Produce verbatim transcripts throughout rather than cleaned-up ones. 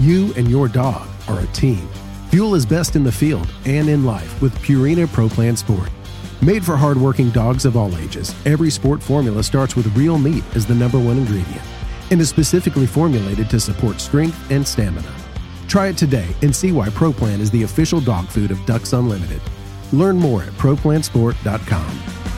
You and your dog are a team. Fuel is best in the field and in life with Purina Pro Plan Sport. Made for hardworking dogs of all ages, every sport formula starts with real meat as the number one ingredient and is specifically formulated to support strength and stamina. Try it today and see why Pro Plan is the official dog food of Ducks Unlimited. Learn more at pro plan sport dot com.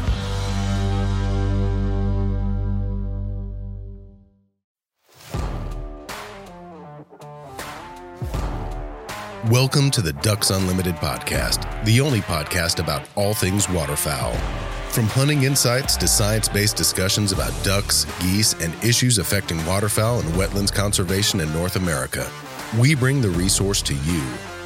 Welcome to the Ducks Unlimited podcast, the only podcast about all things waterfowl. From hunting insights to science-based discussions about ducks, geese, and issues affecting waterfowl and wetlands conservation in North America, we bring the resource to you.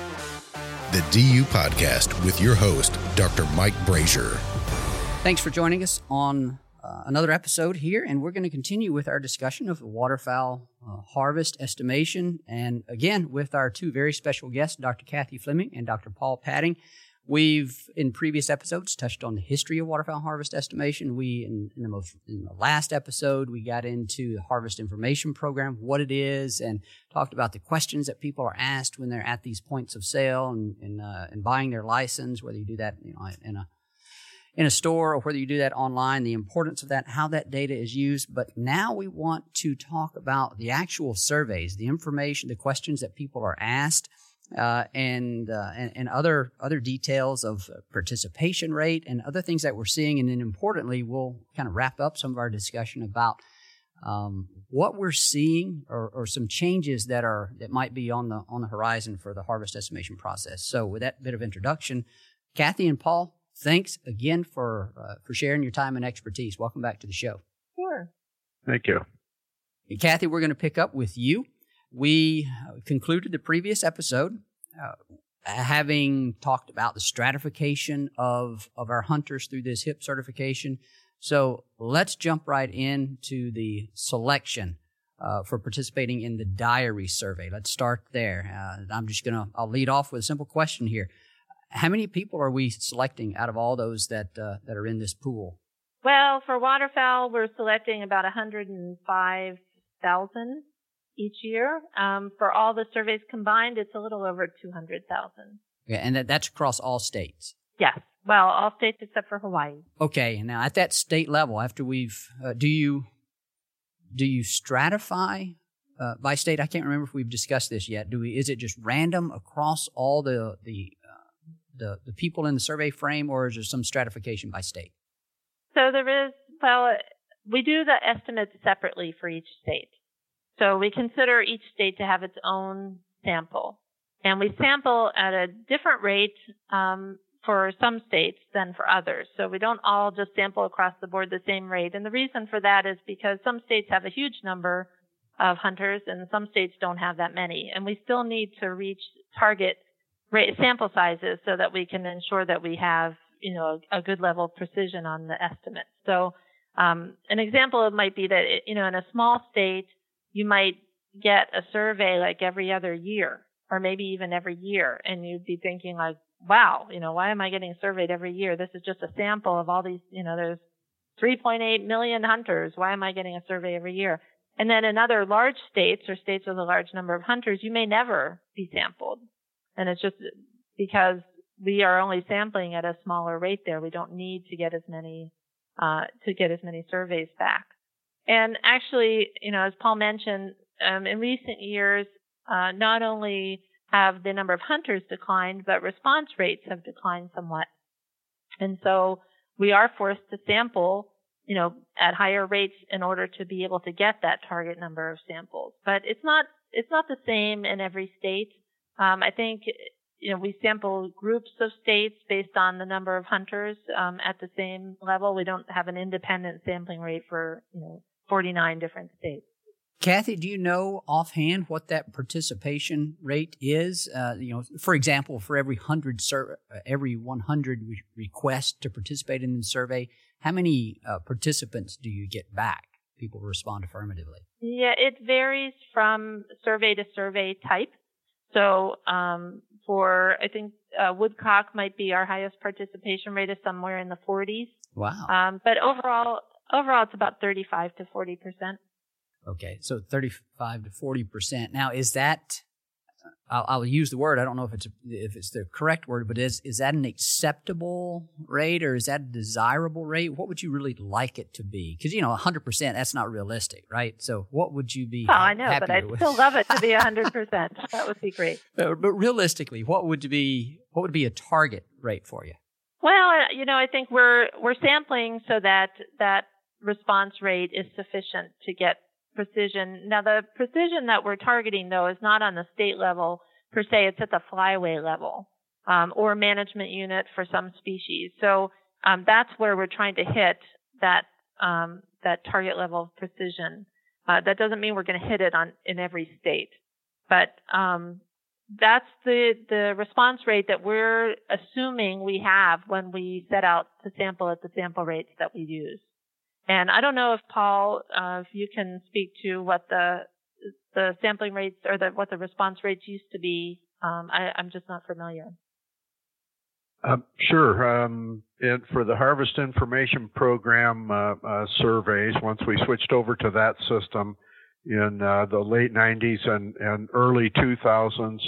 The D U Podcast with your host, Doctor Mike Brazier. Thanks for joining us on uh, another episode here, and we're going to continue with our discussion of waterfowl uh, harvest estimation, and again, with our two very special guests, Doctor Kathy Fleming and Doctor Paul Padding. We've, in previous episodes, touched on the history of waterfowl harvest estimation. We, in, in, the most, in the last episode, we got into the Harvest Information Program, what it is, and talked about the questions that people are asked when they're at these points of sale and and, uh, and buying their license, whether you do that you know, in a in a store or whether you do that online, the importance of that, how that data is used. But now we want to talk about the actual surveys, the information, the questions that people are asked, Uh, and, uh, and and other other details of participation rate and other things that we're seeing. And then importantly, we'll kind of wrap up some of our discussion about um, what we're seeing or, or some changes that are that might be on the on the horizon for the harvest estimation process. So with that bit of introduction, Kathy and Paul, thanks again for uh, for sharing your time and expertise. Welcome back to the show. Sure. Thank you. And Kathy, we're going to pick up with you. We concluded the previous episode uh, having talked about the stratification of, of our hunters through this H I P certification. So let's jump right into the selection uh, for participating in the diary survey. Let's start there. Uh, I'm just going to, I'll lead off with a simple question here. How many people are we selecting out of all those that uh, that are in this pool? Well, for waterfowl, we're selecting about one hundred five thousand. Each year. Um, for all the surveys combined, it's a little over two hundred thousand. Yeah, and that, that's across all states? Yes. Well, all states except for Hawaii. Okay. Now, at that state level, after we've, uh, do you do you stratify uh, by state? I can't remember if we've discussed this yet. Do we? Is it just random across all the the uh, the, the people in the survey frame, or is there some stratification by state? So there is, well, we do the estimates separately for each state. So we consider each state to have its own sample. And we sample at a different rate um, for some states than for others. So we don't all just sample across the board the same rate. And the reason for that is because some states have a huge number of hunters and some states don't have that many. And we still need to reach target rate, sample sizes so that we can ensure that we have, you know, a, a good level of precision on the estimate. So um, an example might be that, you know, in a small state, you might get a survey like every other year or maybe even every year. And you'd be thinking like, wow, you know, why am I getting surveyed every year? This is just a sample of all these, you know, there's three point eight million hunters. Why am I getting a survey every year? And then in other large states or states with a large number of hunters, you may never be sampled. And it's just because we are only sampling at a smaller rate there. We don't need to get as many, uh, to get as many surveys back. And actually, you know, as Paul mentioned, um, in recent years, uh, not only have the number of hunters declined, but response rates have declined somewhat. And so we are forced to sample, you know, at higher rates in order to be able to get that target number of samples. But it's not, it's not the same in every state. Um, I think, you know, we sample groups of states based on the number of hunters, um, at the same level. We don't have an independent sampling rate for, you know, forty-nine different states. Kathy, do you know offhand what that participation rate is? Uh, you know, for example, for every hundred sur- every one hundred re- requests to participate in the survey, how many uh, participants do you get back? People respond affirmatively. Yeah, it varies from survey to survey type. So um, for I think uh, woodcock might be our highest participation rate is somewhere in the forties. Wow. Um, but overall. Overall, it's about thirty-five to forty percent. Okay, so thirty-five to forty percent. Now, is that I'll, I'll use the word. I don't know if it's if it's the correct word, but is is that an acceptable rate or is that a desirable rate? What would you really like it to be? Because you know, one hundred percent that's not realistic, right? So, what would you be? Oh, I know, but I'd with? still love it to be one hundred percent. That would be great. But, but realistically, what would be what would be a target rate for you? Well, you know, I think we're we're sampling so that that response rate is sufficient to get precision. Now, the precision that we're targeting, though, is not on the state level per se. It's at the flyway level um, or management unit for some species. So um, that's where we're trying to hit that um, that target level of precision. Uh, that doesn't mean we're going to hit it on in every state, but um, that's the the response rate that we're assuming we have when we set out to sample at the sample rates that we use. And I don't know if Paul, uh, if you can speak to what the the sampling rates or the, what the response rates used to be. Um, I, I'm just not familiar. Um, sure. Um, and for the Harvest Information Program uh, uh, surveys, once we switched over to that system in uh, the late nineties and, and early two thousands,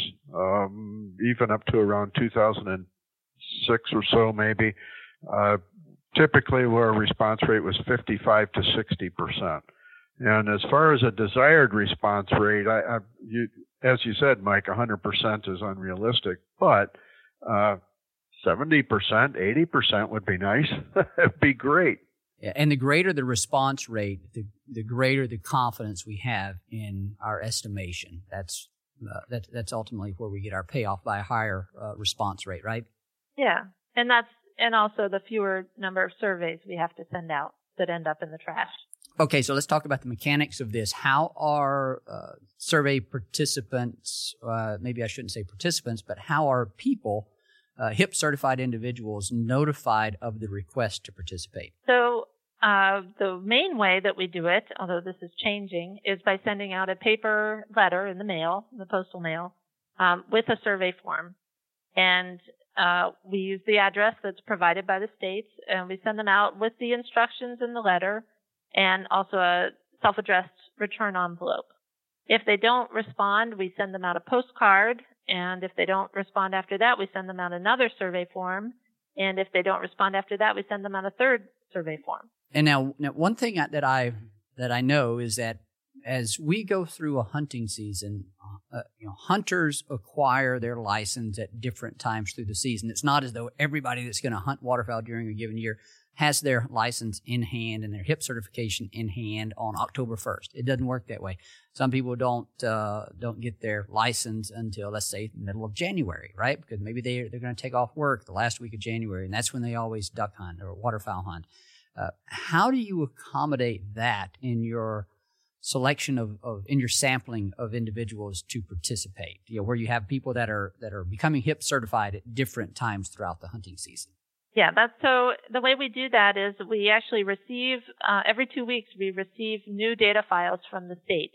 um, even up to around two thousand six or so maybe, uh, typically our response rate was fifty-five to sixty percent. And as far as a desired response rate, I, I, you, as you said, Mike, one hundred percent is unrealistic, but uh, seventy percent, eighty percent would be nice. It'd be great. Yeah, and the greater the response rate, the, the greater the confidence we have in our estimation. That's uh, that, that's ultimately where we get our payoff by a higher uh, response rate, right? Yeah, and that's and also the fewer number of surveys we have to send out that end up in the trash. Okay, so let's talk about the mechanics of this. How are uh, survey participants, uh, maybe I shouldn't say participants, but how are people, uh, H I P-certified individuals, notified of the request to participate? So uh, the main way that we do it, although this is changing, is by sending out a paper letter in the mail, in the postal mail, um, with a survey form. And uh, we use the address that's provided by the states, and we send them out with the instructions in the letter, and also a self-addressed return envelope. If they don't respond, we send them out a postcard, and if they don't respond after that, we send them out another survey form, and if they don't respond after that, we send them out a third survey form. And now, now one thing that I that I know is that as we go through a hunting season, uh, you know, hunters acquire their license at different times through the season. It's not as though everybody that's going to hunt waterfowl during a given year has their license in hand and their H I P certification in hand on October first. It doesn't work that way. Some people don't uh, don't get their license until, let's say, the middle of January, right? Because maybe they, they're going to take off work the last week of January, and that's when they always duck hunt or waterfowl hunt. Uh, how do you accommodate that in your selection of, of in your sampling of individuals to participate? You know, where you have people that are that are becoming H I P certified at different times throughout the hunting season. Yeah, that's so the way we do that is we actually receive, uh, every two weeks we receive new data files from the states.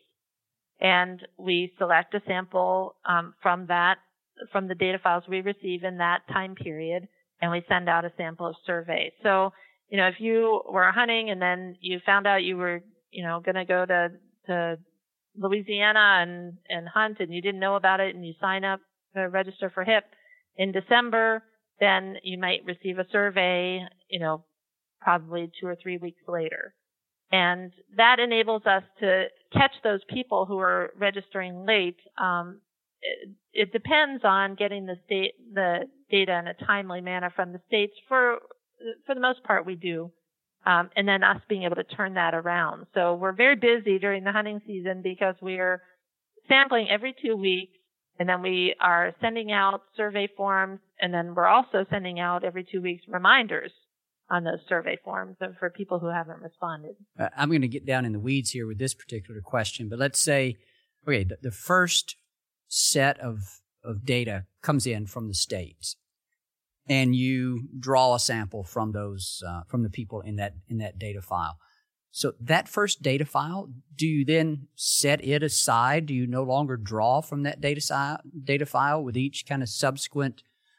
And we select a sample um, from that, from the data files we receive in that time period, and we send out a sample of survey. So, you know, if you were hunting and then you found out you were, you know, going to go to, to Louisiana and, and hunt and you didn't know about it and you sign up to register for H I P in December, then you might receive a survey, you know, probably two or three weeks later. And that enables us to catch those people who are registering late. Um, it, it depends on getting the state, the data in a timely manner from the states. For, for the most part, we do. Um, and then us being able to turn that around. So we're very busy during the hunting season because we're sampling every two weeks. And then we are sending out survey forms, and then we're also sending out every two weeks reminders on those survey forms for people who haven't responded. Uh, I'm going to get down in the weeds here with this particular question, but let's say, okay, the, the first set of, of data comes in from the states, and you draw a sample from those uh, from the people in that in that data file. So that first data file, do you then set it aside? Do you no longer draw from that data si- data file with each kind of subsequent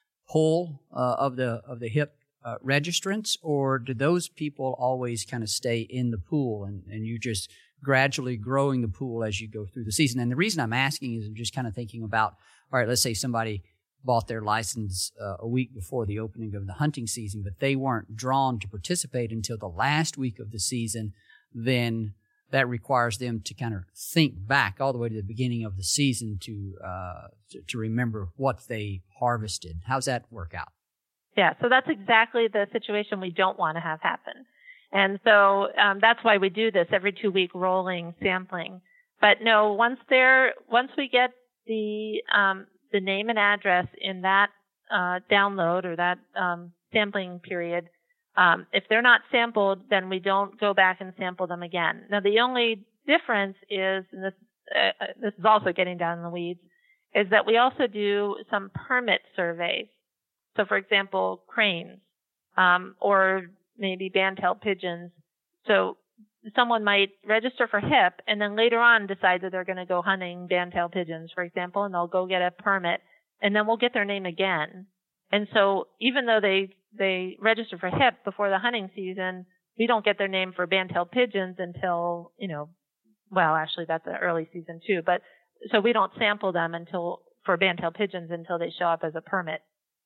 pull uh, of the of the H I P uh, registrants, or do those people always kind of stay in the pool and, and you just gradually growing the pool as you go through the season. And the reason I'm asking is I'm just kind of thinking about, all right, let's say somebody bought their license uh, a week before the opening of the hunting season, but they weren't drawn to participate until the last week of the season, then that requires them to kind of think back all the way to the beginning of the season to uh, to, to remember what they harvested. How's that work out? Yeah, so that's exactly the situation we don't want to have happen. And so um, that's why we do this every two-week rolling sampling. But no, once they're once we get the um, the name and address in that uh, download or that um, sampling period, um, if they're not sampled, then we don't go back and sample them again. Now, the only difference is, and this uh, this is also getting down in the weeds, is that we also do some permit surveys. So, for example, cranes um, or maybe band-tailed pigeons. So someone might register for H I P and then later on decide that they're going to go hunting band-tailed pigeons, for example, and they'll go get a permit, and then we'll get their name again. And so even though they they register for H I P before the hunting season, we don't get their name for band-tailed pigeons until, you know, well, actually that's the early season too, but so we don't sample them until for band-tailed pigeons until they show up as a permit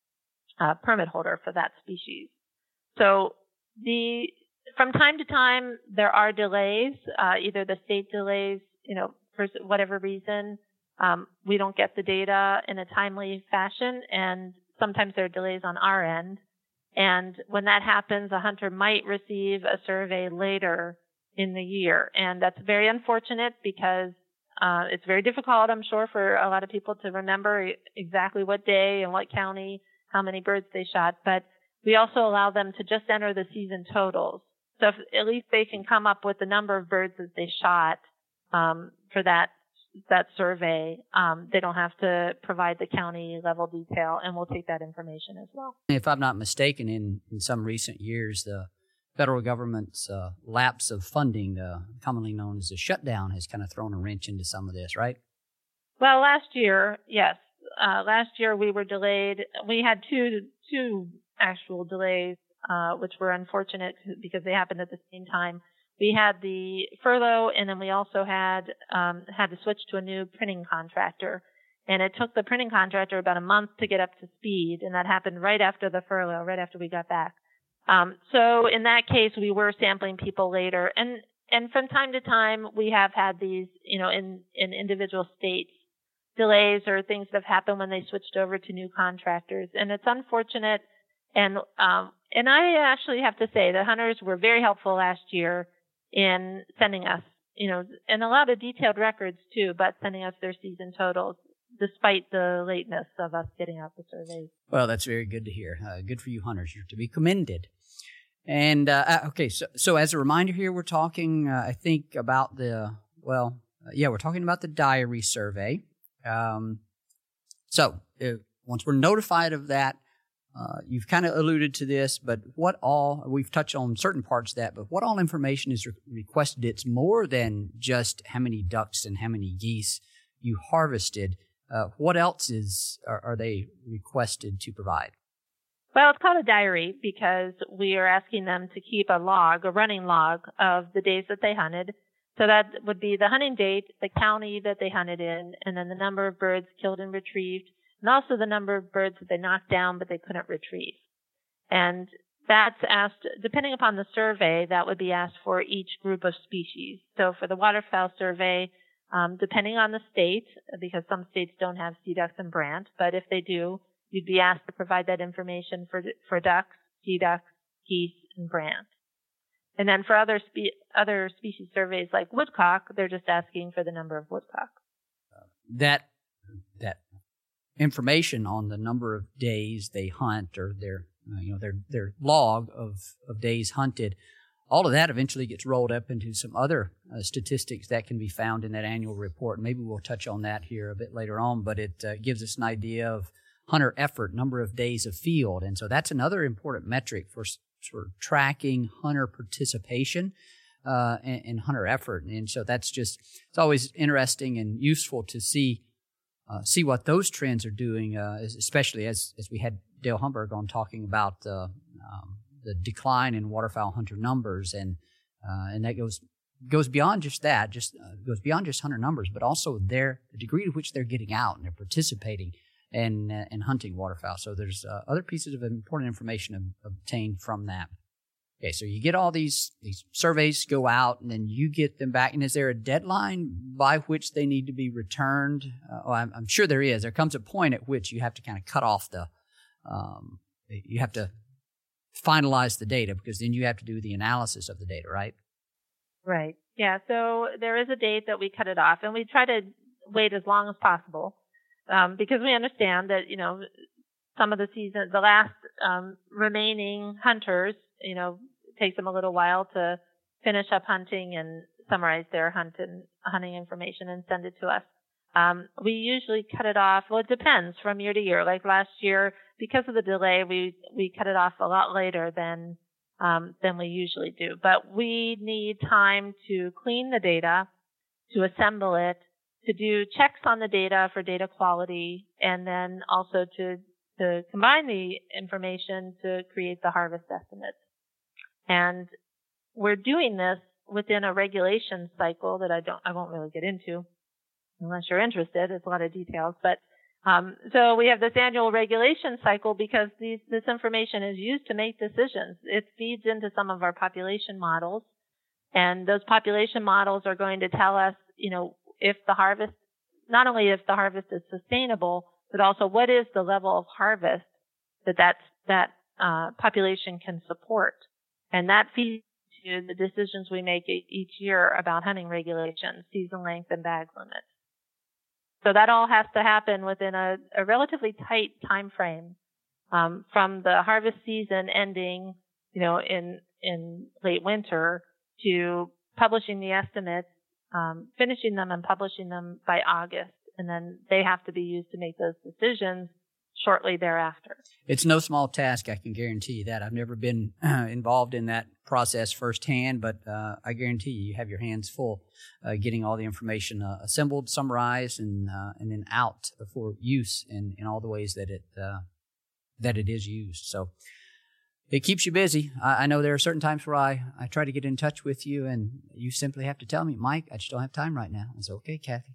uh, permit holder for that species. So the from time to time there are delays, uh, either the state delays, you know, for whatever reason, um, we don't get the data in a timely fashion, and sometimes there are delays on our end. And when that happens, a hunter might receive a survey later in the year, and that's very unfortunate because uh, it's very difficult, I'm sure, for a lot of people to remember exactly what day and what county, how many birds they shot. But we also allow them to just enter the season totals. So if at least they can come up with the number of birds that they shot um, for that that survey, um, they don't have to provide the county level detail, and we'll take that information as well. If I'm not mistaken, in, in some recent years, the federal government's uh, lapse of funding, uh, commonly known as a shutdown, has kind of thrown a wrench into some of this, right? Well, last year, yes. Uh, last year we were delayed. We had two two actual delays, uh, which were unfortunate because they happened at the same time. We had the furlough, and then we also had um, had to switch to a new printing contractor. And it took the printing contractor about a month to get up to speed, and that happened right after the furlough, right after we got back. Um, so in that case, we were sampling people later. And and from time to time, we have had these, you know, in, in individual states, delays or things that have happened when they switched over to new contractors. And it's unfortunate. And um, and I actually have to say the hunters were very helpful last year in sending us, you know, and a lot of detailed records too, but sending us their season totals despite the lateness of us getting out the surveys. Well, that's very good to hear. Uh, good for you hunters. You're to be commended. And, uh, okay, so, so as a reminder here, we're talking, uh, I think, about the, well, uh, yeah, we're talking about the diary survey. Um, so uh, once we're notified of that, Uh, you've kind of alluded to this, but what all, we've touched on certain parts of that, but what all information is re- requested? It's more than just how many ducks and how many geese you harvested. Uh, what else is are, are they requested to provide? Well, it's called a diary because we are asking them to keep a log, a running log of the days that they hunted. So that would be the hunting date, the county that they hunted in, and then the number of birds killed and retrieved, and also the number of birds that they knocked down but they couldn't retrieve. And that's asked, depending upon the survey, that would be asked for each group of species. So for the waterfowl survey, um, depending on the state, because some states don't have sea ducks and brant, but if they do, you'd be asked to provide that information for for ducks, sea ducks, geese, and brant. And then for other spe- other species surveys like woodcock, they're just asking for the number of woodcock. Uh, that that information on the number of days they hunt, or their uh, you know their their log of of days hunted, all of that eventually gets rolled up into some other uh, statistics that can be found in that annual report. Maybe we'll touch on that here a bit later on, but it uh, gives us an idea of hunter effort, number of days of field, and so that's another important metric for for tracking hunter participation uh, and, and hunter effort. And so that's just, it's always interesting and useful to see Uh, see what those trends are doing, uh, especially as, as we had Dale Humberg on talking about uh, um, the decline in waterfowl hunter numbers, and uh, and that goes goes beyond just that, just uh, goes beyond just hunter numbers, but also their the degree to which they're getting out and they're participating and uh, and hunting waterfowl. So there's uh, other pieces of important information ob- obtained from that. Okay, so you get all these these surveys go out, and then you get them back. And is there a deadline by which they need to be returned? Uh, oh, I'm, I'm sure there is. There comes a point at which you have to kind of cut off the, um, you have to finalize the data, because then you have to do the analysis of the data, right? Right. Yeah. So there is a date that we cut it off, and we try to wait as long as possible, um, because we understand that, you know, some of the season, the last um, remaining hunters, you know, it takes them a little while to finish up hunting and summarize their hunt and hunting information and send it to us. Um, we usually cut it off. Well, it depends from year to year. Like last year, because of the delay, we we cut it off a lot later than um, than we usually do. But we need time to clean the data, to assemble it, to do checks on the data for data quality, and then also to to combine the information to create the harvest estimates. And we're doing this within a regulation cycle that I don't, I won't really get into unless you're interested. It's a lot of details, but um, so we have this annual regulation cycle because these, this information is used to make decisions. It feeds into some of our population models, and those population models are going to tell us, you know, if the harvest, not only if the harvest is sustainable, but also what is the level of harvest that that's, that uh, population can support. And that feeds into the decisions we make each year about hunting regulations, season length, and bag limits. So that all has to happen within a, a relatively tight time frame, um, from the harvest season ending, you know, in in late winter to publishing the estimates, um, finishing them and publishing them by August, and then they have to be used to make those decisions shortly thereafter. It's no small task, I can guarantee you that. I've never been uh, involved in that process firsthand, but uh, I guarantee you, you have your hands full uh, getting all the information uh, assembled, summarized, and uh, and then out for use in, in all the ways that it uh, that it is used. So it keeps you busy. I, I know there are certain times where I, I try to get in touch with you, and you simply have to tell me, Mike, I just don't have time right now. I say, okay, Kathy.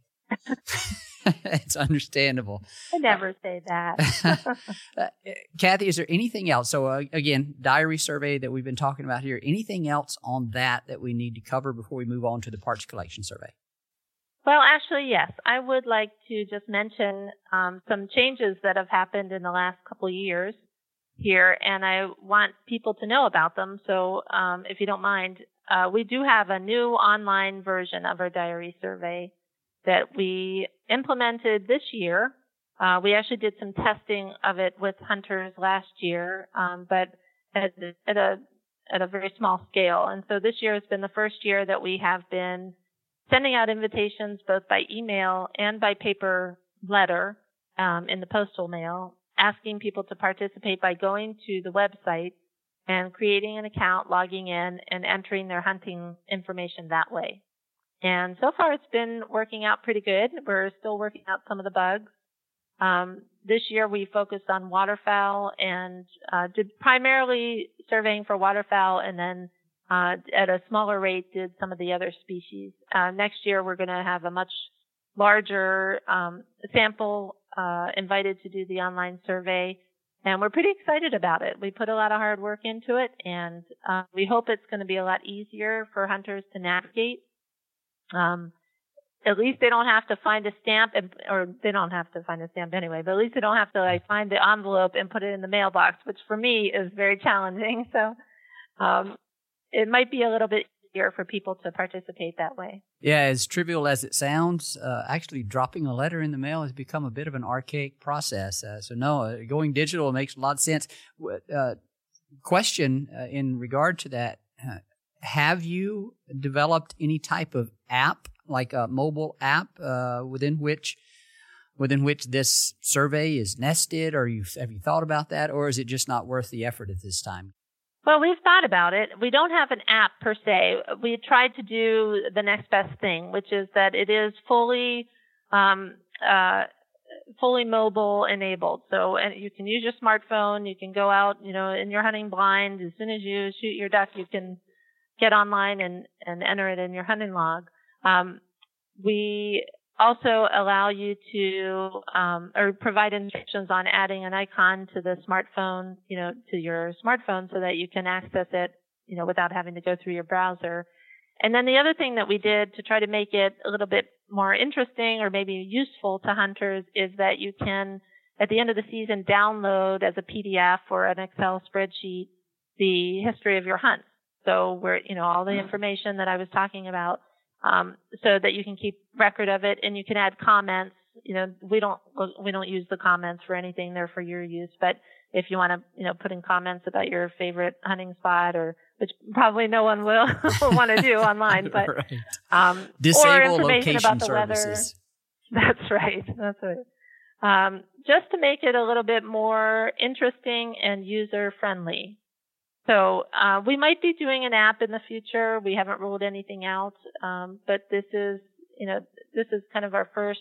It's understandable. I never say that. uh, Kathy, is there anything else? So uh, again, diary survey that we've been talking about here. Anything else on that that we need to cover before we move on to the parts collection survey? Well, actually, yes. I would like to just mention um, some changes that have happened in the last couple of years here, and I want people to know about them. So um, if you don't mind, uh, we do have a new online version of our diary survey that we implemented this year. Uh, we actually did some testing of it with hunters last year, um, but at, at a at a very small scale. And so this year has been the first year that we have been sending out invitations both by email and by paper letter um, in the postal mail, asking people to participate by going to the website and creating an account, logging in, and entering their hunting information that way. And so far, it's been working out pretty good. We're still working out some of the bugs. Um, this year, we focused on waterfowl and uh, did primarily surveying for waterfowl, and then uh, at a smaller rate did some of the other species. Uh, next year, we're going to have a much larger um, sample uh, invited to do the online survey, and we're pretty excited about it. We put a lot of hard work into it, and uh, we hope it's going to be a lot easier for hunters to navigate. Um, at least they don't have to find a stamp, and, or they don't have to find a stamp anyway, but at least they don't have to like find the envelope and put it in the mailbox, which for me is very challenging. So, um, it might be a little bit easier for people to participate that way. Yeah, as trivial as it sounds, uh, actually dropping a letter in the mail has become a bit of an archaic process. Uh, so no, uh, going digital makes a lot of sense. Uh, question uh, in regard to that. Uh, Have you developed any type of app, like a mobile app, uh, within which within which this survey is nested, or you have you thought about that, or is it just not worth the effort at this time? Well, we've thought about it. We don't have an app per se. We tried to do the next best thing, which is that it is fully um, uh, fully mobile enabled. So and you can use your smartphone. You can go out, you know, in your hunting blind. As soon as you shoot your duck, you can get online and, and enter it in your hunting log. Um, we also allow you to, um, or provide instructions on adding an icon to the smartphone, you know, to your smartphone so that you can access it, you know, without having to go through your browser. And then the other thing that we did to try to make it a little bit more interesting or maybe useful to hunters is that you can, at the end of the season, download as a P D F or an Excel spreadsheet the history of your hunt. So where, you know, all the information that I was talking about, um, so that you can keep record of it, and you can add comments. You know, we don't, we don't use the comments for anything. They're for your use. But if you want to, you know, put in comments about your favorite hunting spot, or, which probably no one will want to do online, but, right. um, Disable or information location about the services. weather. That's right. That's right. Um, just to make it a little bit more interesting and user friendly. So uh, we might be doing an app in the future. We haven't ruled anything out, um, but this is, you know, this is kind of our first,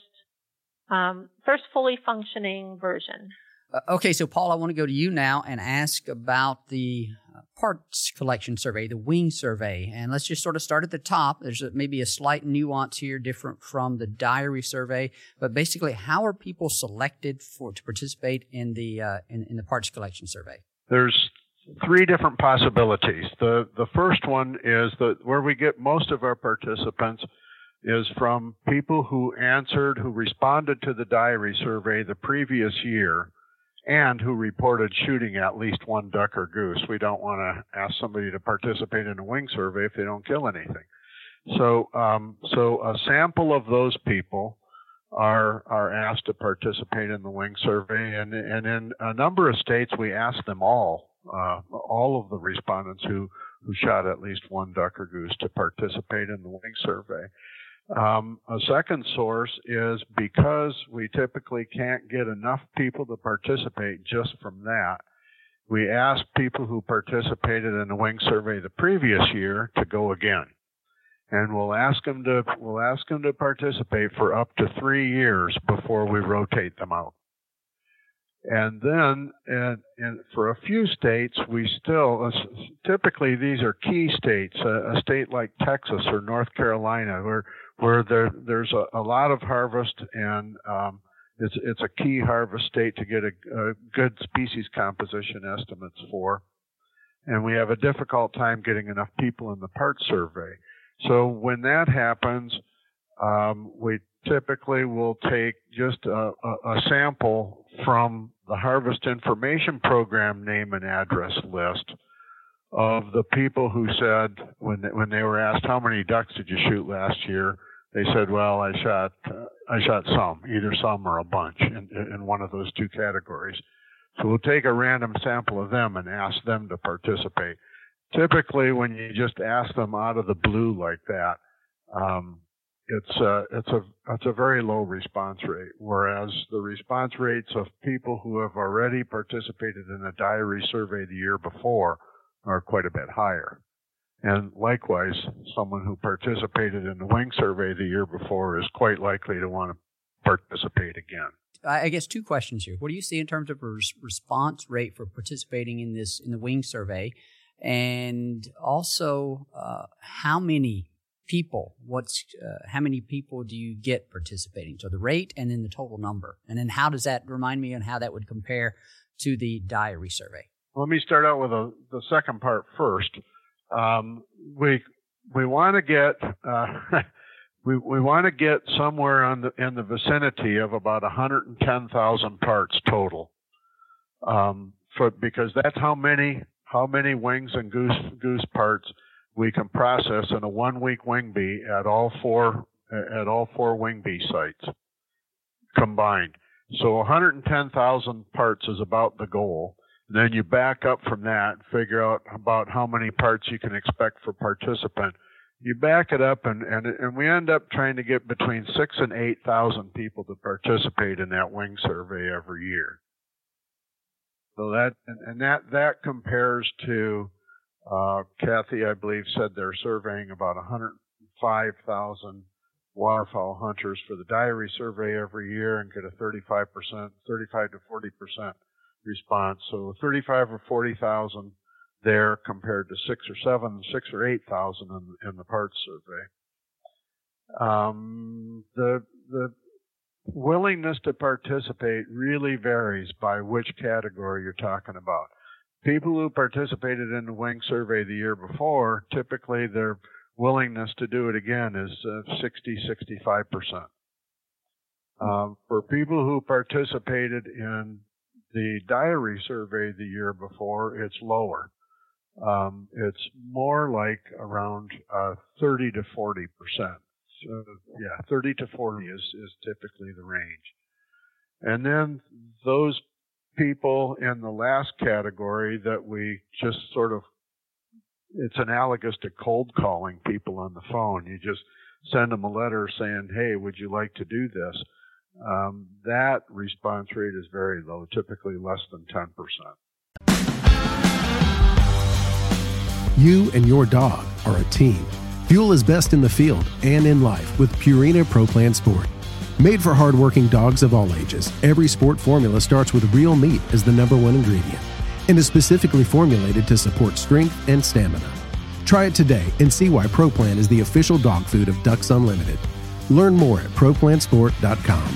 um, first fully functioning version. Uh, okay, so Paul, I want to go to you now and ask about the uh, parts collection survey, the wing survey, and let's just sort of start at the top. There's a, maybe a slight nuance here, different from the diary survey, but basically, how are people selected for to participate in the uh, in, in the parts collection survey? There's three different possibilities. The the first one is that where we get most of our participants is from people who answered, who responded to the diary survey the previous year, and who reported shooting at least one duck or goose. We don't want to ask somebody to participate in a wing survey if they don't kill anything. So, um, so a sample of those people are are asked to participate in the wing survey, and and in a number of states we ask them all, uh, all of the respondents who who shot at least one duck or goose to participate in the wing survey. Um, a second source is because we typically can't get enough people to participate just from that. We ask people who participated in the wing survey the previous year to go again, and we'll ask them to we'll ask them to participate for up to three years before we rotate them out. And then, and, and for a few states, we still typically these are key states. A, a state like Texas or North Carolina, where where there there's a, a lot of harvest, and um, it's it's a key harvest state to get a, a good species composition estimates for, and we have a difficult time getting enough people in the part survey. So when that happens, um, we typically will take just a, a, a sample from the Harvest Information Program name and address list of the people who said, when they, when they were asked how many ducks did you shoot last year, they said, well, I shot uh, I shot some, either some or a bunch in, in one of those two categories. So we'll take a random sample of them and ask them to participate. Typically, when you just ask them out of the blue like that, um, it's a, it's a it's a very low response rate, whereas the response rates of people who have already participated in a diary survey the year before are quite a bit higher. And likewise, someone who participated in the wing survey the year before is quite likely to want to participate again. I guess two questions here. What do you see in terms of a res- response rate for participating in this in the wing survey, and also uh, how many people? What's uh, how many people do you get participating? So the rate and then the total number, and then how does that remind me on how that would compare to the diary survey? Let me start out with a, the second part first. Um, we we want to get uh, we we want to get somewhere on the, in the vicinity of about one hundred ten thousand parts total, um, for because that's how many how many wings and goose goose parts we can process in a one week wing bee at all four at all four wing bee sites combined. So one hundred ten thousand parts is about the goal. Then you back up from that and figure out about how many parts you can expect per participant. You back it up, and, and, and we end up trying to get between six and eight thousand people to participate in that wing survey every year. So that and, and that that compares to uh, Kathy, I believe, said they're surveying about one hundred five thousand waterfowl hunters for the diary survey every year and get a thirty-five percent, thirty-five to forty percent response. So thirty-five or forty thousand there compared to six or seven, six or eight thousand in, in the parts survey. Um, the the willingness to participate really varies by which category you're talking about. People who participated in the wing survey the year before, typically their willingness to do it again is uh, sixty, sixty-five percent. Um, for people who participated in the diary survey the year before, it's lower. Um, it's more like around uh, thirty to forty percent. So, yeah, thirty to forty is, is typically the range. And then those people in the last category that we just sort of, it's analogous to cold calling people on the phone. You just send them a letter saying, hey, would you like to do this? Um, that response rate is very low, typically less than ten percent. You and your dog are a team. Fuel is best in the field and in life with Purina Pro Plan Sport. Made for hardworking dogs of all ages, every sport formula starts with real meat as the number one ingredient and is specifically formulated to support strength and stamina. Try it today and see why Pro Plan is the official dog food of Ducks Unlimited. Learn more at pro plan sport dot com.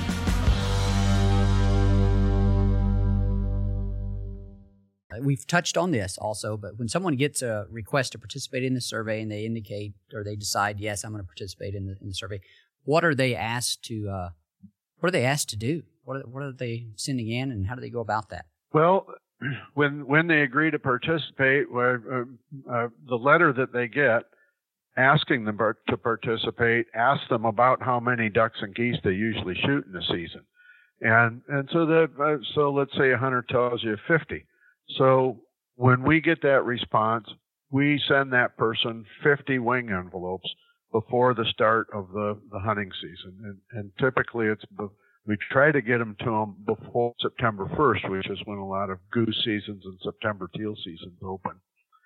We've touched on this also, but when someone gets a request to participate in the survey and they indicate or they decide, yes, I'm going to participate in the, in the survey, what are they asked to? Uh, what are they asked to do? What are, what are they sending in, and how do they go about that? Well, when when they agree to participate, uh, uh, the letter that they get asking them to participate asks them about how many ducks and geese they usually shoot in the season, and and so that uh, so let's say a hunter tells you fifty. So when we get that response, we send that person fifty wing envelopes before the start of the, the hunting season. And, and typically it's, we try to get them to them before September first, which is when a lot of goose seasons and September teal seasons open.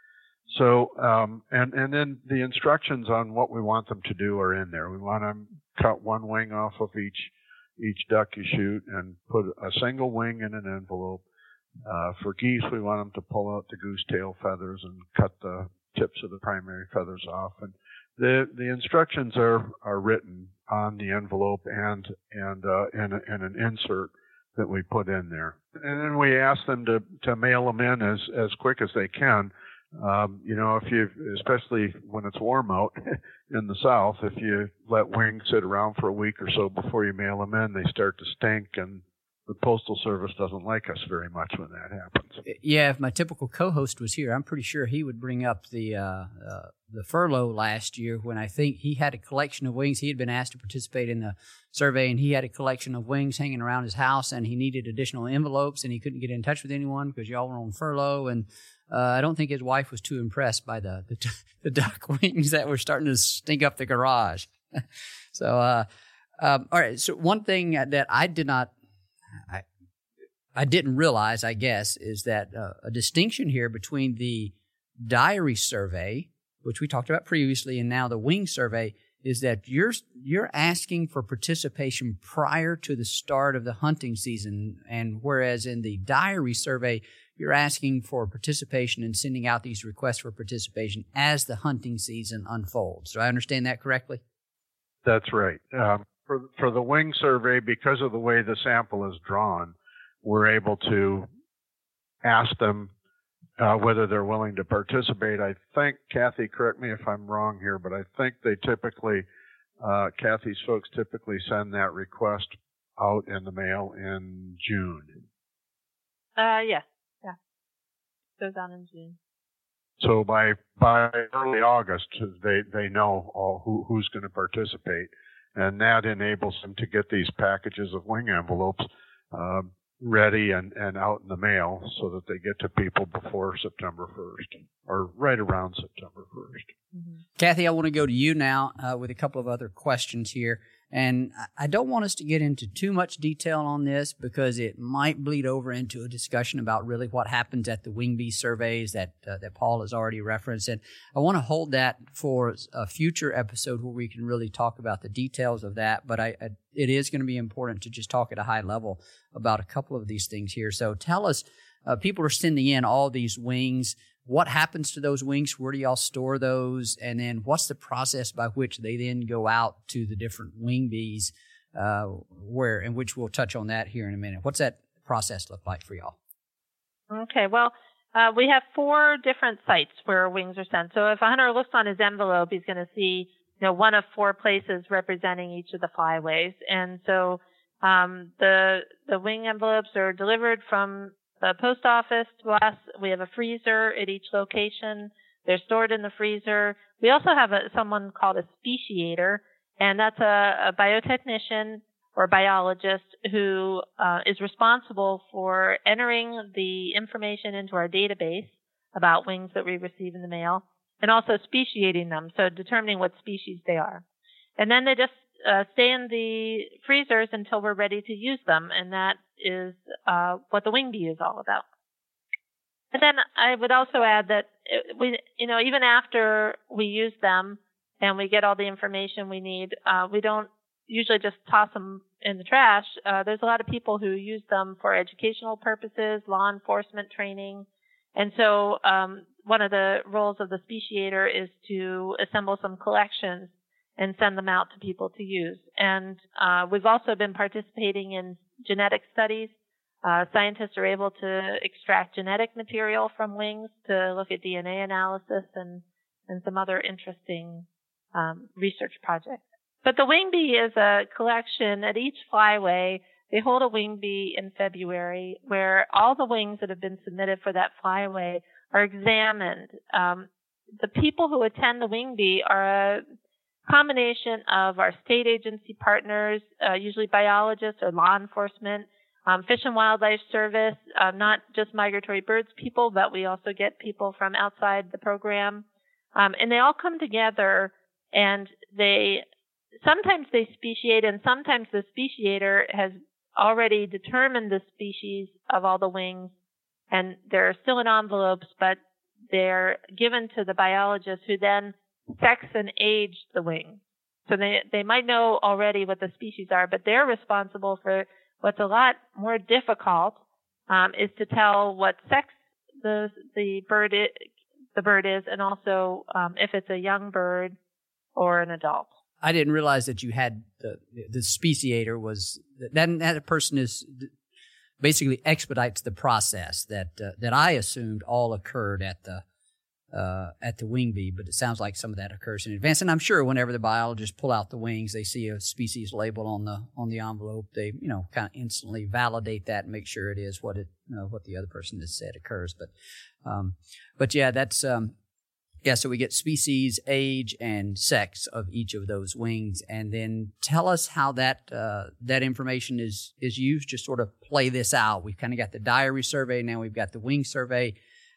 So, um, and, and then the instructions on what we want them to do are in there. We want them to cut one wing off of each, each duck you shoot and put a single wing in an envelope. Uh, for geese, we want them to pull out the goose tail feathers and cut the tips of the primary feathers off. And the the instructions are, are written on the envelope and and uh, in, a, in an insert that we put in there. And then we ask them to, to mail them in as, as quick as they can. Um, you know, if you, especially when it's warm out in the south, if you let wings sit around for a week or so before you mail them in, they start to stink, and the Postal Service doesn't like us very much when that happens. Yeah, if my typical co-host was here, I'm pretty sure he would bring up the uh, uh, the furlough last year when I think he had a collection of wings. He had been asked to participate in the survey, and he had a collection of wings hanging around his house, and he needed additional envelopes, and he couldn't get in touch with anyone because y'all were on furlough. And uh, I don't think his wife was too impressed by the the, the duck wings that were starting to stink up the garage. so, uh, um, all right. So one thing that I did not I I didn't realize, I guess, is that uh, a distinction here between the diary survey, which we talked about previously, and now the wing survey, is that you're you're asking for participation prior to the start of the hunting season, and whereas in the diary survey, you're asking for participation and sending out these requests for participation as the hunting season unfolds. Do I understand that correctly? That's right. Um, For, for the wing survey, because of the way the sample is drawn, we're able to ask them uh, whether they're willing to participate. I think, Kathy, correct me if I'm wrong here, but I think they typically, uh, Kathy's folks typically send that request out in the mail in June. Uh, yeah, yeah. Goes on in June. So by by early August, they they know all who who's going to participate. And that enables them to get these packages of wing envelopes uh, ready and, and out in the mail so that they get to people before September first, or right around September first. Mm-hmm. Kathy, I want to go to you now uh, with a couple of other questions here. And I don't want us to get into too much detail on this because it might bleed over into a discussion about really what happens at the wing bee surveys that uh, that Paul has already referenced. And I want to hold that for a future episode where we can really talk about the details of that. But I, I, it is going to be important to just talk at a high level about a couple of these things here. So tell us, uh, people are sending in all these wings. what happens to those wings? Where do y'all store those? And then what's the process by which they then go out to the different wing bees, uh, where, and which we'll touch on that here in a minute. What's that process look like for y'all? Okay, well, uh, we have four different sites where wings are sent. So if a hunter looks on his envelope, he's going to see, you know, one of four places representing each of the flyways. And so um, the the wing envelopes are delivered from the post office to us. We have a freezer at each location. They're stored in the freezer. We also have a, someone called a speciator, and that's a, a biotechnician or biologist who uh, is responsible for entering the information into our database about wings that we receive in the mail, and also speciating them, so determining what species they are. And then they just uh, stay in the freezers until we're ready to use them, and that is uh, what the wing bee is all about. And then I would also add that we, you know, even after we use them and we get all the information we need, uh, we don't usually just toss them in the trash. Uh, there's a lot of people who use them for educational purposes, law enforcement training. And so um, one of the roles of the speciator is to assemble some collections and send them out to people to use. And uh, we've also been participating in genetic studies. Uh, scientists are able to extract genetic material from wings to look at D N A analysis and, and some other interesting um, research projects. But the wing bee is a collection at each flyway. They hold a wing bee in February where all the wings that have been submitted for that flyway are examined. Um, the people who attend the wing bee are a combination of our state agency partners, uh, usually biologists or law enforcement, um, Fish and Wildlife Service, uh, not just migratory birds people, but we also get people from outside the program. Um, and they all come together, and they sometimes they speciate, and sometimes the speciator has already determined the species of all the wings, and they're still in envelopes, but they're given to the biologist who then sex and age the wings. So they, they might know already what the species are, but they're responsible for what's a lot more difficult, um, is to tell what sex the the bird is, the bird is, and also um, if it's a young bird or an adult. I didn't realize that you had the the speciator was that that person is basically expedites the process that uh, that I assumed all occurred at the uh, at the wing bee, but it sounds like some of that occurs in advance. And I'm sure whenever the biologists pull out the wings, they see a species label on the on the envelope. They you know kind of instantly validate that and make sure it is what it you know, what the other person has said occurs. But um, but yeah, that's. Um, Yeah, so we get species, age, and sex of each of those wings, and then tell us how that uh, that information is is used. Just sort of play this out. We've kind of got the diary survey, now we've got the wing survey,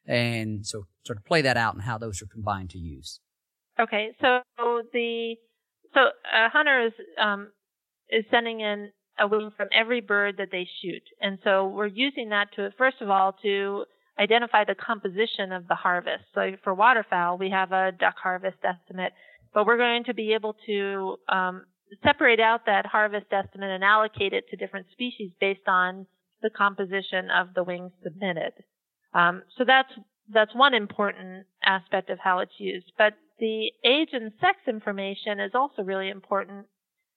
and so sort of play that out and how those are combined to use. Okay, so the so a hunter is um, is sending in a wing from every bird that they shoot, and so we're using that to first of all to identify the composition of the harvest. So for waterfowl, we have a duck harvest estimate, but we're going to be able to um, separate out that harvest estimate and allocate it to different species based on the composition of the wings submitted. Um, so that's that's one important aspect of how it's used. But the age and sex information is also really important.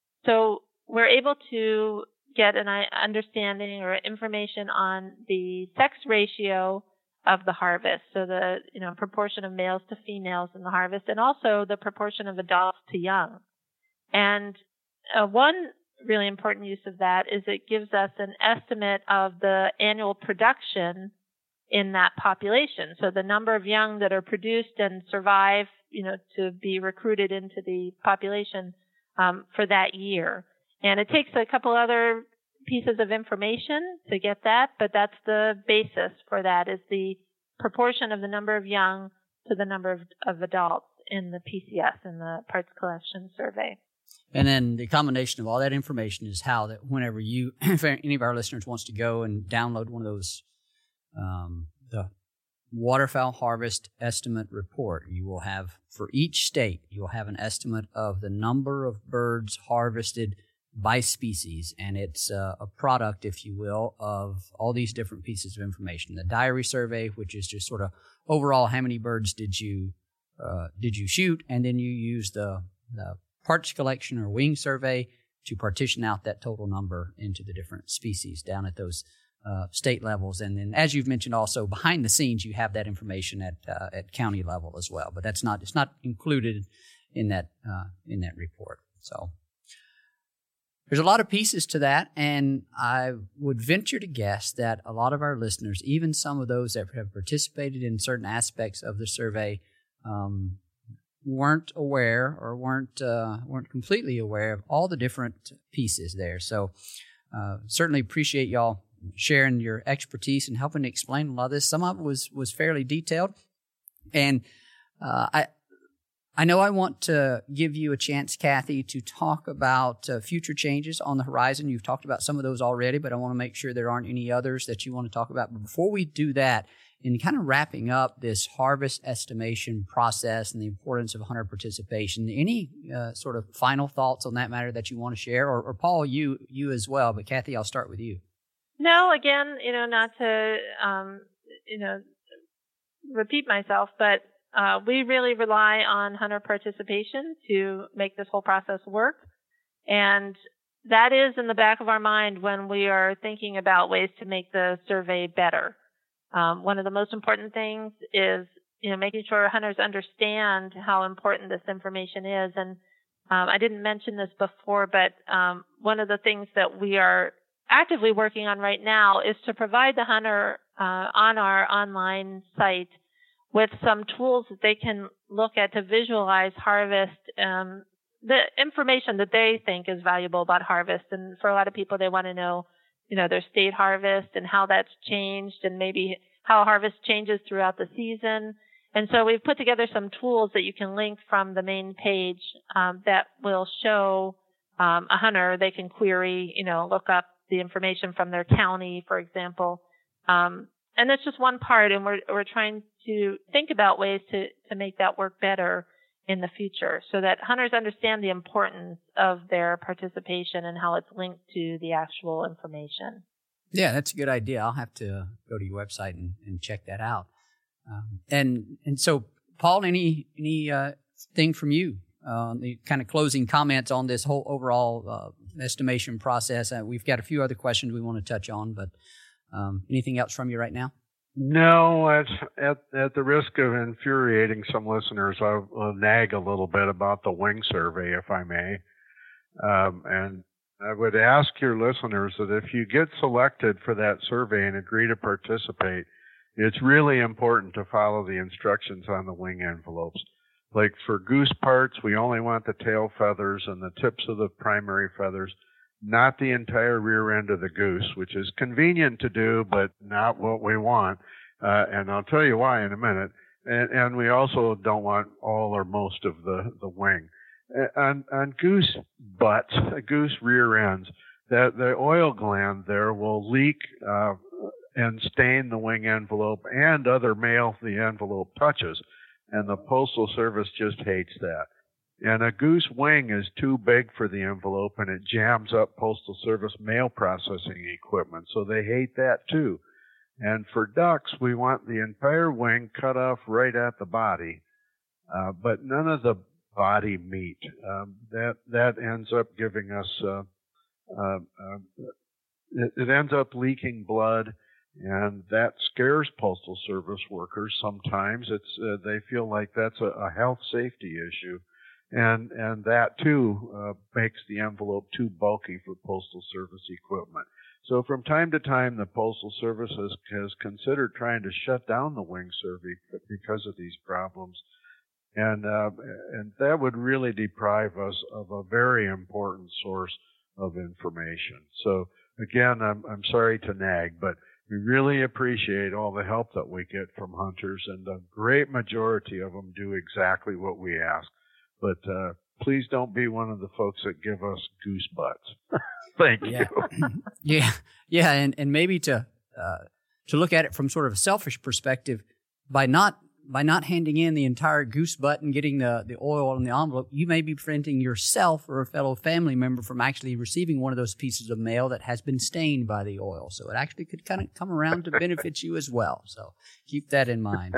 So we're able to get an understanding or information on the sex ratio of the harvest, so the you know proportion of males to females in the harvest, and also the proportion of adults to young. And uh, one really important use of that is it gives us an estimate of the annual production in that population, so the number of young that are produced and survive, you know, to be recruited into the population um, for that year. And it takes a couple other pieces of information to get that, but that's the basis for that, is the proportion of the number of young to the number of, of adults in the P C S, in the parts collection survey. And then the combination of all that information is how that whenever you, if any of our listeners wants to go and download one of those, um, the Waterfowl Harvest Estimate Report, you will have, for each state, you will have an estimate of the number of birds harvested by species, and it's uh, a product, if you will, of all these different pieces of information. The diary survey, which is just sort of overall how many birds did you uh, did you shoot, and then you use the, the parts collection or wing survey to partition out that total number into the different species down at those uh, state levels. And then, as you've mentioned, also behind the scenes, you have that information at uh, at county level as well. But that's not it's not included in that uh, in that report. So there's a lot of pieces to that, and I would venture to guess that a lot of our listeners, even some of those that have participated in certain aspects of the survey, um, weren't aware or weren't uh, weren't completely aware of all the different pieces there. So uh, certainly appreciate y'all sharing your expertise and helping to explain a lot of this. Some of it was was fairly detailed, and uh, I. I know I want to give you a chance, Kathy, to talk about uh, future changes on the horizon. You've talked about some of those already, but I want to make sure there aren't any others that you want to talk about. But before we do that, in kind of wrapping up this harvest estimation process and the importance of hunter participation, any uh, sort of final thoughts on that matter that you want to share? Or, or Paul, you you as well, but Kathy, I'll start with you. No, again, you know, not to, um, you know, repeat myself, but Uh, we really rely on hunter participation to make this whole process work. And that is in the back of our mind when we are thinking about ways to make the survey better. Um, one of the most important things is, you know, making sure hunters understand how important this information is. And um, I didn't mention this before, but um, one of the things that we are actively working on right now is to provide the hunter uh, on our online site with some tools that they can look at to visualize harvest, um, the information that they think is valuable about harvest. And for a lot of people, they want to know, you know, their state harvest and how that's changed and maybe how harvest changes throughout the season. And so we've put together some tools that you can link from the main page um, that will show um, a hunter. They can query, you know, look up the information from their county, for example. Um, and that's just one part, and we're we're trying to think about ways to, to make that work better in the future so that hunters understand the importance of their participation and how it's linked to the actual information. Yeah, that's a good idea. I'll have to go to your website and, and check that out. Um, and and so, Paul, any any uh, thing from you, uh, the kind of closing comments on this whole overall uh, estimation process? Uh, we've got a few other questions we want to touch on, but um, anything else from you right now? No, at, at at the risk of infuriating some listeners, I'll, I'll nag a little bit about the wing survey, if I may. Um, and I would ask your listeners that if you get selected for that survey and agree to participate, it's really important to follow the instructions on the wing envelopes. Like for goose parts, we only want the tail feathers and the tips of the primary feathers, not the entire rear end of the goose, which is convenient to do, but not what we want. Uh, and I'll tell you why in a minute. And, and we also don't want all or most of the, the wing. On, on goose butts, goose rear ends, that the oil gland there will leak uh, and stain the wing envelope and other mail the envelope touches. And the Postal Service just hates that. And a goose wing is too big for the envelope, and it jams up Postal Service mail processing equipment. So they hate that too. And for ducks, we want the entire wing cut off right at the body, uh, but none of the body meat. Um, that that ends up giving us, uh, uh, uh, it, it ends up leaking blood, and that scares Postal Service workers sometimes. It's uh, they feel like that's a, a health safety issue. And and that, too, uh, makes the envelope too bulky for Postal Service equipment. So from time to time, the Postal Service has, has considered trying to shut down the wing survey because of these problems. And uh, and that would really deprive us of a very important source of information. So, again, I'm, I'm sorry to nag, but we really appreciate all the help that we get from hunters, and the great majority of them do exactly what we ask. But uh, please don't be one of the folks that give us goose butts. Thank yeah. you. yeah, yeah, and, and maybe to uh, to look at it from sort of a selfish perspective, by not by not handing in the entire goose butt and getting the, the oil on the envelope, you may be preventing yourself or a fellow family member from actually receiving one of those pieces of mail that has been stained by the oil. So it actually could kind of come around to benefit you as well. So keep that in mind.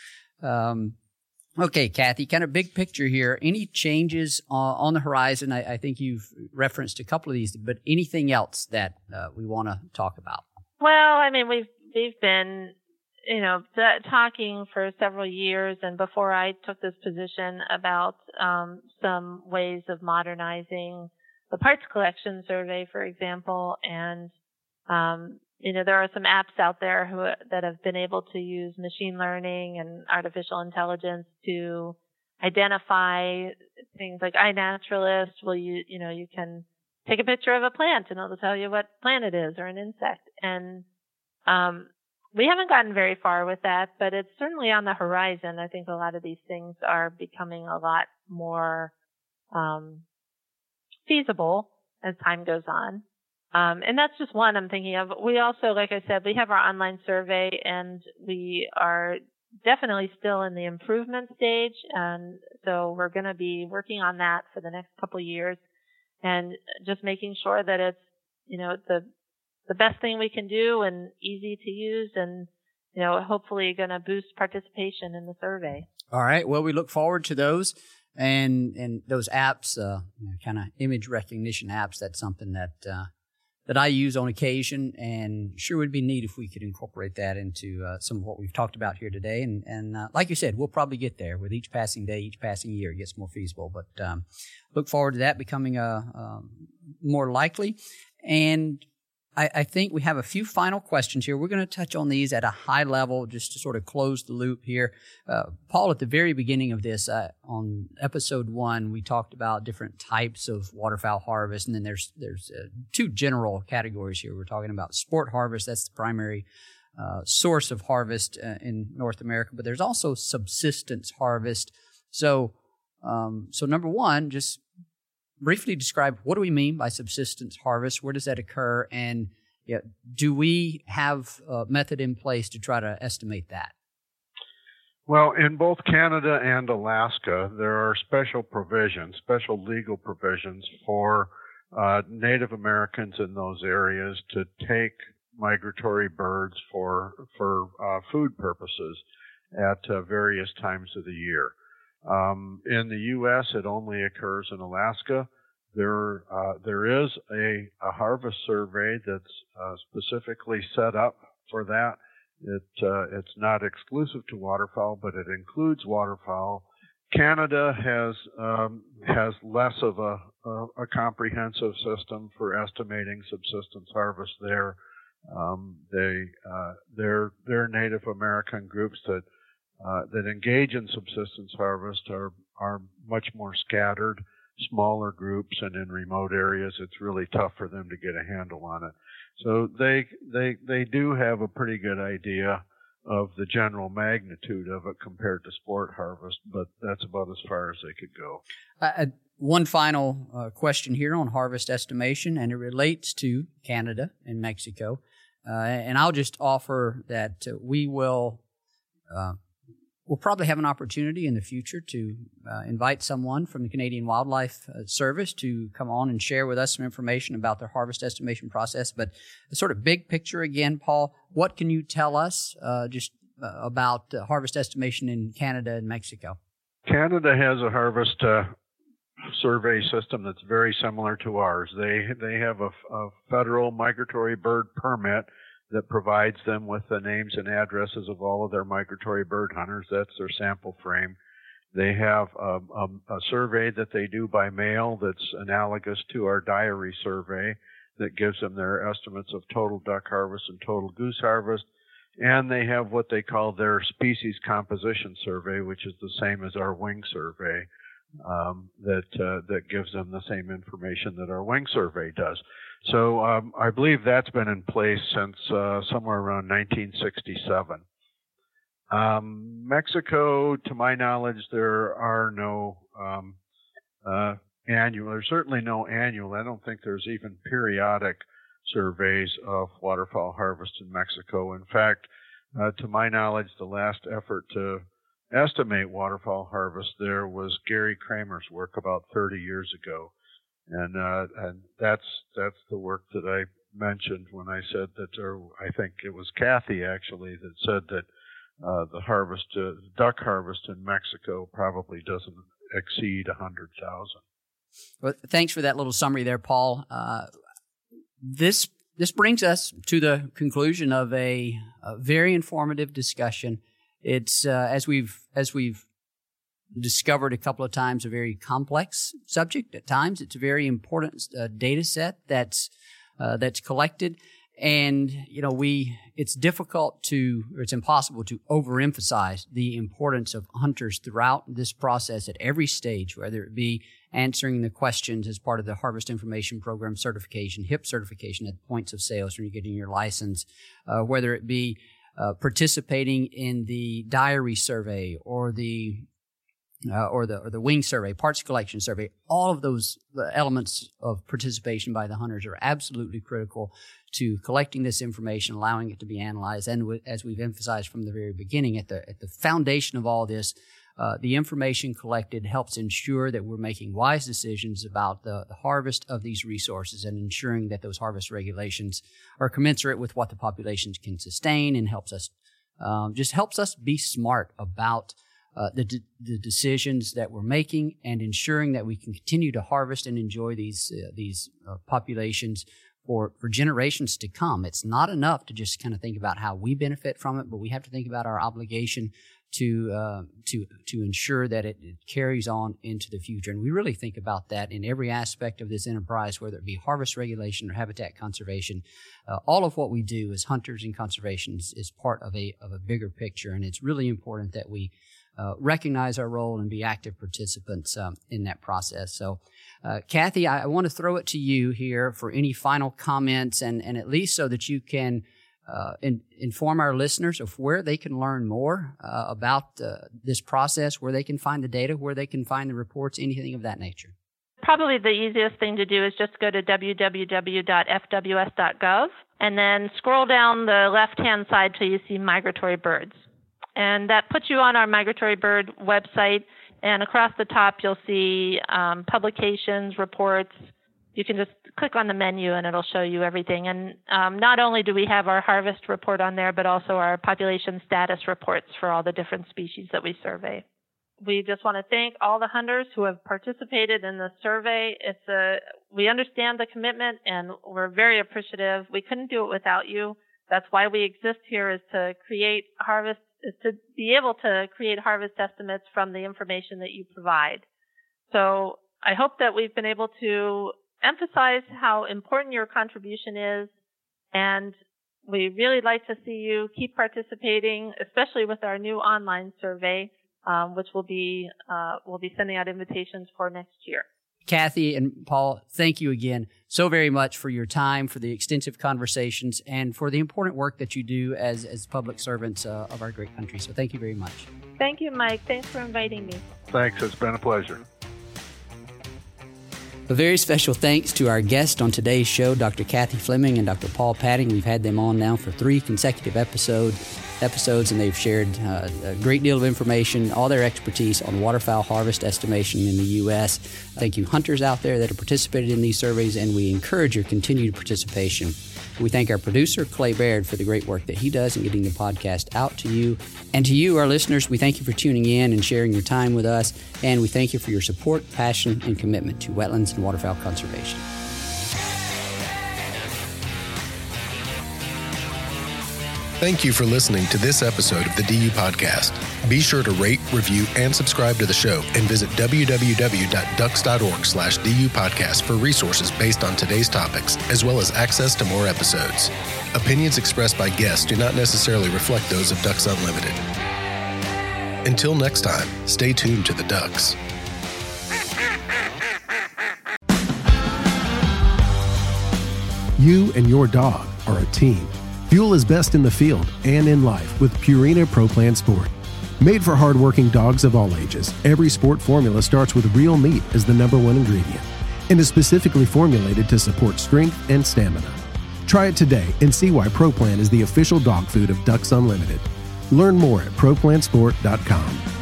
Um, okay, Kathy, kind of big picture here. Any changes uh, on the horizon? I, I think you've referenced a couple of these, but anything else that uh, we want to talk about? Well, I mean, we've we've been, you know, t- talking for several years, and before I took this position, about um, some ways of modernizing the parts collection survey, for example. And um, you know, there are some apps out there who that have been able to use machine learning and artificial intelligence to identify things like iNaturalist. Well, you you know, you can take a picture of a plant and it'll tell you what plant it is, or an insect. And um, we haven't gotten very far with that, but it's certainly on the horizon. I think a lot of these things are becoming a lot more um, feasible as time goes on. Um, and that's just one I'm thinking of. We also, like I said, we have our online survey, and we are definitely still in the improvement stage. And so we're going to be working on that for the next couple of years, and just making sure that it's, you know, the the best thing we can do and easy to use, and, you know, hopefully going to boost participation in the survey. All right. Well, we look forward to those and and those apps, uh, you know, kind of image recognition apps. That's something that uh, that I use on occasion, and sure would be neat if we could incorporate that into uh, some of what we've talked about here today. And, and uh, like you said, we'll probably get there with each passing day, each passing year. It gets more feasible. But um, look forward to that becoming a, um, more likely. And I, I think we have a few final questions here. We're going to touch on these at a high level just to sort of close the loop here. Uh, Paul, at the very beginning of this, uh, on episode one, we talked about different types of waterfowl harvest, and then there's there's uh, two general categories here. We're talking about sport harvest. That's the primary uh, source of harvest uh, in North America, but there's also subsistence harvest. So, um, so number one, just briefly describe, what do we mean by subsistence harvest? Where does that occur? And yeah, do we have a method in place to try to estimate that? Well, in both Canada and Alaska, there are special provisions, special legal provisions for uh, Native Americans in those areas to take migratory birds for for uh, food purposes at uh, various times of the year. Um, in the U S, it only occurs in Alaska. There, uh, there is a, a harvest survey that's uh, specifically set up for that. It, uh, it's not exclusive to waterfowl, but it includes waterfowl. Canada has um, has less of a, a, a comprehensive system for estimating subsistence harvest there. Um, they, uh, they're, they're Native American groups that Uh, that engage in subsistence harvest are are much more scattered, smaller groups, and in remote areas it's really tough for them to get a handle on it. So they they they do have a pretty good idea of the general magnitude of it compared to sport harvest, but that's about as far as they could go. Uh, one final uh, question here on harvest estimation, and it relates to Canada and Mexico. Uh, and I'll just offer that uh, we will uh, We'll probably have an opportunity in the future to uh, invite someone from the Canadian Wildlife uh, Service to come on and share with us some information about their harvest estimation process. But the sort of big picture again, Paul, what can you tell us uh, just uh, about uh, harvest estimation in Canada and Mexico? Canada has a harvest uh, survey system that's very similar to ours. They they have a, a federal migratory bird permit that provides them with the names and addresses of all of their migratory bird hunters. That's their sample frame. They have a, a, a survey that they do by mail that's analogous to our diary survey that gives them their estimates of total duck harvest and total goose harvest. And they have what they call their species composition survey, which is the same as our wing survey, um, that uh, that gives them the same information that our wing survey does. So um, I believe that's been in place since uh, somewhere around nineteen sixty-seven. Um, Mexico, to my knowledge, there are no um, uh, annual. There's certainly no annual. I don't think there's even periodic surveys of waterfowl harvest in Mexico. In fact, uh, to my knowledge, the last effort to estimate waterfowl harvest there was Gary Kramer's work about thirty years ago. And, uh, and that's, that's the work that I mentioned when I said that, or I think it was Kathy actually that said that, uh, the harvest, uh, duck harvest in Mexico probably doesn't exceed a hundred thousand. Well, thanks for that little summary there, Paul. Uh, this, this brings us to the conclusion of a, a very informative discussion. It's, uh, as we've, as we've, discovered a couple of times, a very complex subject. At times, it's a very important uh, data set that's uh, that's collected, and you know we. It's difficult to, or it's impossible to overemphasize the importance of hunters throughout this process at every stage, whether it be answering the questions as part of the Harvest Information Program certification, H I P certification at the points of sales when you're getting your license, uh, whether it be uh, participating in the diary survey or the Uh, or the or the wing survey, parts collection survey. All of those elements of participation by the hunters are absolutely critical to collecting this information, allowing it to be analyzed, and w- as we've emphasized from the very beginning, at the at the foundation of all this, uh, the information collected helps ensure that we're making wise decisions about the, the harvest of these resources and ensuring that those harvest regulations are commensurate with what the populations can sustain, and helps us um, just helps us be smart about Uh, the, de- the decisions that we're making, and ensuring that we can continue to harvest and enjoy these uh, these uh, populations for, for generations to come. It's not enough to just kind of think about how we benefit from it, but we have to think about our obligation to uh, to to ensure that it, it carries on into the future. And we really think about that in every aspect of this enterprise, whether it be harvest regulation or habitat conservation. Uh, all of what we do as hunters and conservation is, is part of a of a bigger picture, and it's really important that we Uh, recognize our role and be active participants um, in that process. So, uh, Kathy, I, I want to throw it to you here for any final comments, and, and at least so that you can uh, in, inform our listeners of where they can learn more uh, about uh, this process, where they can find the data, where they can find the reports, anything of that nature. Probably the easiest thing to do is just go to w w w dot f w s dot gov and then scroll down the left-hand side till you see migratory birds. And that puts you on our migratory bird website, and across the top you'll see um, publications, reports. You can just click on the menu and it'll show you everything. And um, not only do we have our harvest report on there, but also our population status reports for all the different species that we survey. We just want to thank all the hunters who have participated in the survey. It's a, we understand the commitment, and we're very appreciative. We couldn't do it without you. That's why we exist here, is to create harvest is to be able to create harvest estimates from the information that you provide. So I hope that we've been able to emphasize how important your contribution is, and we really like to see you keep participating, especially with our new online survey, um, which we'll be, uh, we'll be sending out invitations for next year. Kathy and Paul, thank you again so very much for your time, for the extensive conversations, and for the important work that you do as, as public servants uh, of our great country. So thank you very much. Thank you, Mike. Thanks for inviting me. Thanks. It's been a pleasure. A very special thanks to our guest on today's show, Doctor Kathy Fleming and Doctor Paul Padding. We've had them on now for three consecutive episodes. episodes, and they've shared uh, a great deal of information, all their expertise on waterfowl harvest estimation in the U S. Thank you, hunters out there that have participated in these surveys, and we encourage your continued participation. We thank our producer, Clay Baird, for the great work that he does in getting the podcast out to you. And to you, our listeners, we thank you for tuning in and sharing your time with us, and we thank you for your support, passion, and commitment to wetlands and waterfowl conservation. Thank you for listening to this episode of the D U Podcast. Be sure to rate, review, and subscribe to the show, and visit w w w dot ducks dot org slash D U podcast for resources based on today's topics, as well as access to more episodes. Opinions expressed by guests do not necessarily reflect those of Ducks Unlimited. Until next time, stay tuned to the Ducks. You and your dog are a team. Fuel is best in the field and in life with Purina Pro Plan Sport. Made for hardworking dogs of all ages, every sport formula starts with real meat as the number one ingredient and is specifically formulated to support strength and stamina. Try it today and see why Pro Plan is the official dog food of Ducks Unlimited. Learn more at pro plan sport dot com.